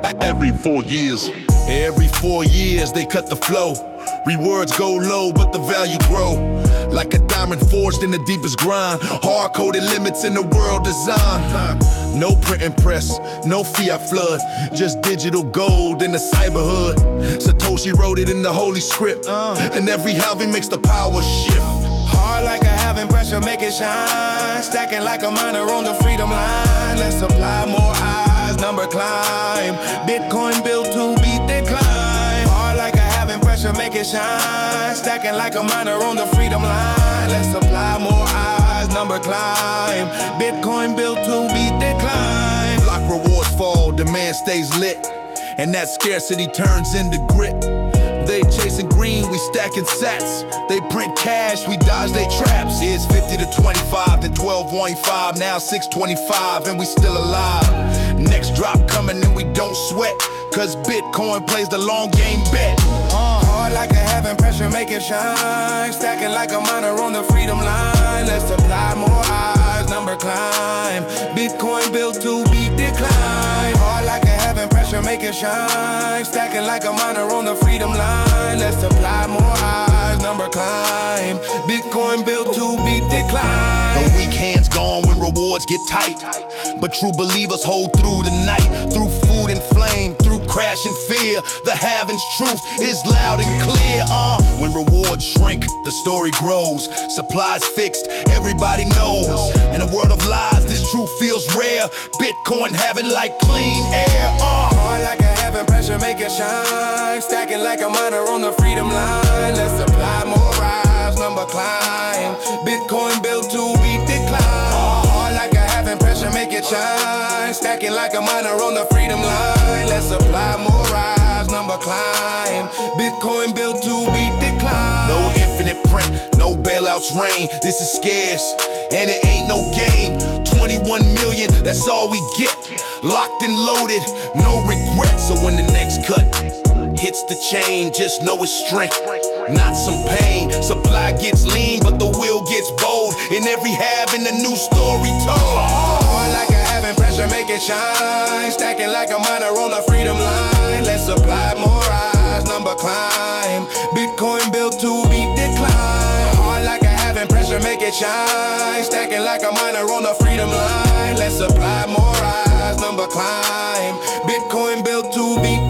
every 4 years. Every 4 years they cut the flow. Rewards go low, but the value grow. Like a diamond forged in the deepest grind. Hard-coded limits in the world design. No printing press, no fiat flood. Just digital gold in the cyber hood. Satoshi wrote it in the holy script. And every halving makes the power shift. Hard like a halving, pressure make it shine. Stacking like a miner on the freedom line. Let's supply more eyes, number climb. Bitcoin built to beat decline. Hard like a halving, pressure make it shine. Stacking like a miner on the freedom line. Let's supply more eyes, number climb. Bitcoin built to beat decline. Block rewards fall, demand stays lit. And that scarcity turns into grit. They chasing green, we stacking sats. They print cash, we dodge they traps. It's 50 to 25, then 12.5, now 625, and we still alive. Next drop coming and we don't sweat, cause Bitcoin plays the long game bet. Hard like a heaven, pressure make it shine. Stacking like a miner on the freedom line. Let's supply more eyes, number climb. Bitcoin built to beat decline. Hard like a heaven, pressure make it shine. Stacking like a miner on the freedom line. Let's supply more eyes, number climb. Bitcoin built to beat decline. The weak hands gone when rewards get tight, but true believers hold through the night. Through food and flame, through crash and fear, the halving's truth is loud and clear. When rewards shrink, the story grows. Supplies fixed, everybody knows. In a world of lies, this truth feels rare. Bitcoin halving like clean air. Hard like a heaven, pressure make it shine. Stacking like a miner on the freedom line. Let's supply more rise, number climb. Bitcoin built to beat decline. Hard like a heaven, pressure make it shine. Stacking like a miner on the freedom line. Let's supply more rise, number climb. Bitcoin built to beat decline. No infinite print, no bailouts reign. This is scarce, and it ain't no game. 21 million, that's all we get. Locked and loaded, no regrets. So when the next cut hits the chain, just know it's strength, not some pain. Supply gets lean, but the will gets bold. In every halving, a new story told. Hard like a halving, pressure make it shine. Stacking like a miner on the freedom line. Let's supply more eyes, number climb. Bitcoin built to beat decline. Hard like a halving, pressure make it shine. Stacking like a miner on the freedom line. Let's supply more eyes, number climb. Bitcoin built to beat